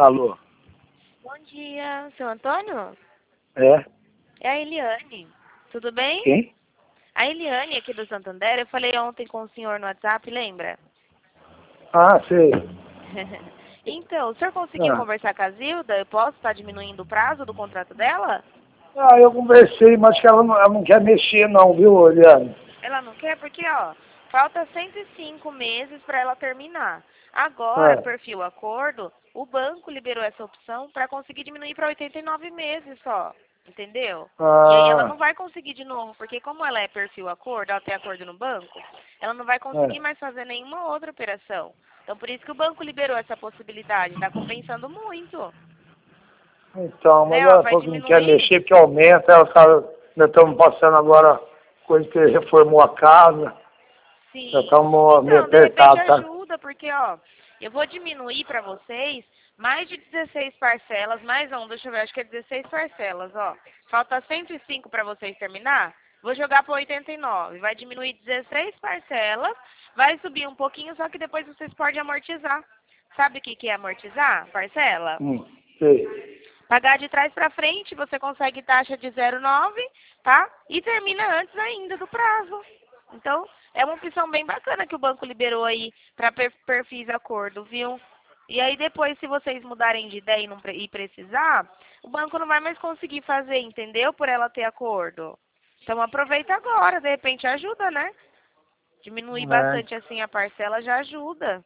Alô? Bom dia, seu Antônio? É? É a Eliane. Tudo bem? Quem? A Eliane aqui do Santander, eu falei ontem com o senhor no WhatsApp, lembra? Ah, sei. Então, o senhor conseguiu Ah. conversar com a Zilda? Eu posso estar diminuindo o prazo do contrato dela? Eu conversei, mas que ela não quer mexer não, viu, Eliane? Ela não quer porque, ó, falta 105 meses para ela terminar. Agora, Ah, perfil acordo, o banco liberou essa opção para conseguir diminuir para 89 meses só. Entendeu? E aí ela ah, não vai conseguir de novo, porque como ela é perfil acordo, ela tem acordo no banco, ela não vai conseguir é. mais fazer nenhuma outra operação. Então por isso que o banco liberou essa possibilidade, está compensando muito. Então, mas Né, ó, ela vai falou que não quer diminuir. mexer, que aumenta, nós estamos passando agora coisa que reformou a casa, nós Sim. estamos meio Então, de repente apertados, tá? ajuda, porque, ó, eu vou diminuir para vocês mais de 16 parcelas, mais um, deixa eu ver, acho que é 16 parcelas, ó. Falta 105 para vocês terminar. Vou jogar para 89. Vai diminuir 16 parcelas, vai subir um pouquinho, só que depois vocês podem amortizar. Sabe o que que é amortizar? Parcela? Sei. Pagar de trás para frente, você consegue taxa de 0,9, tá? E termina antes ainda do prazo. Então, é uma opção bem bacana que o banco liberou aí para perfis acordo, viu? E aí depois, se vocês mudarem de ideia e precisar, o banco não vai mais conseguir fazer, entendeu? Por ela ter acordo. Então aproveita agora, de repente ajuda, né? Diminuir bastante assim a parcela já ajuda.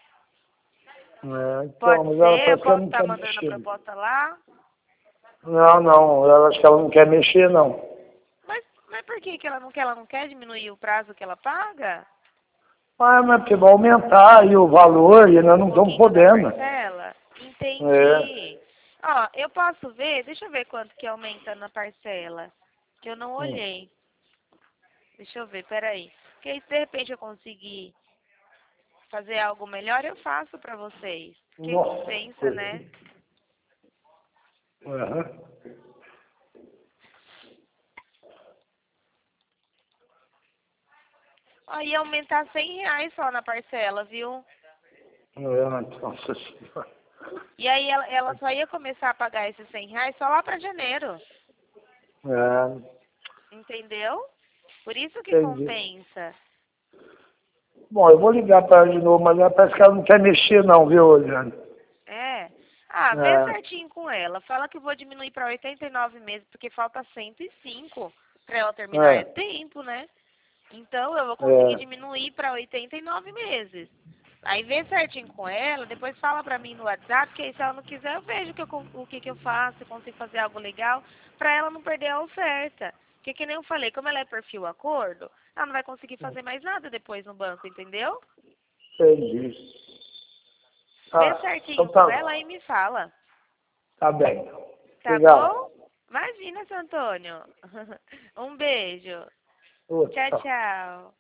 Então, Pode mas ela ser, eu parece que ela posso não estar quer mandando a mexer. proposta lá. Não, não, ela acho que ela não quer mexer, não. Mas por que que ela não quer? Ela não quer diminuir o prazo que ela paga? Mas porque vai aumentar aí o valor e nós Um não estamos pouquinho da podendo. parcela? É. Entendi. Ó, eu posso ver, deixa eu ver quanto que aumenta na parcela. Que eu não Hum. olhei. Deixa eu ver, peraí. Porque aí, se de repente eu conseguir fazer algo melhor, eu faço pra vocês. Porque Nossa. compensa, né? Aham. Ó, ia aumentar R$ 100 só na parcela, viu? Nossa senhora. E aí ela só ia começar a pagar esses R$ 100 só lá pra janeiro. É, Entendeu? Por isso que entendi. compensa. Bom, eu vou ligar para ela de novo, mas ela parece que ela não quer mexer não, viu, Eliane? É. Ah, vê É, certinho com ela. Fala que eu vou diminuir para 89 meses, porque falta 105 para ela terminar. É é, tempo, né? Então eu vou conseguir é. diminuir para 89 meses. Aí vê certinho com ela, depois fala pra mim no WhatsApp, que aí se ela não quiser eu vejo o que que eu faço, se eu consigo fazer algo legal, pra ela não perder a oferta. Porque que nem eu falei, como ela é perfil acordo, ela não vai conseguir fazer mais nada depois no banco, entendeu? Entendi. Vê Ah, então certinho com tá, ela e me fala. tá bem. Tá Obrigado. bom? Imagina, seu Antônio. Um beijo. Outro, Tchau, tchau. tchau.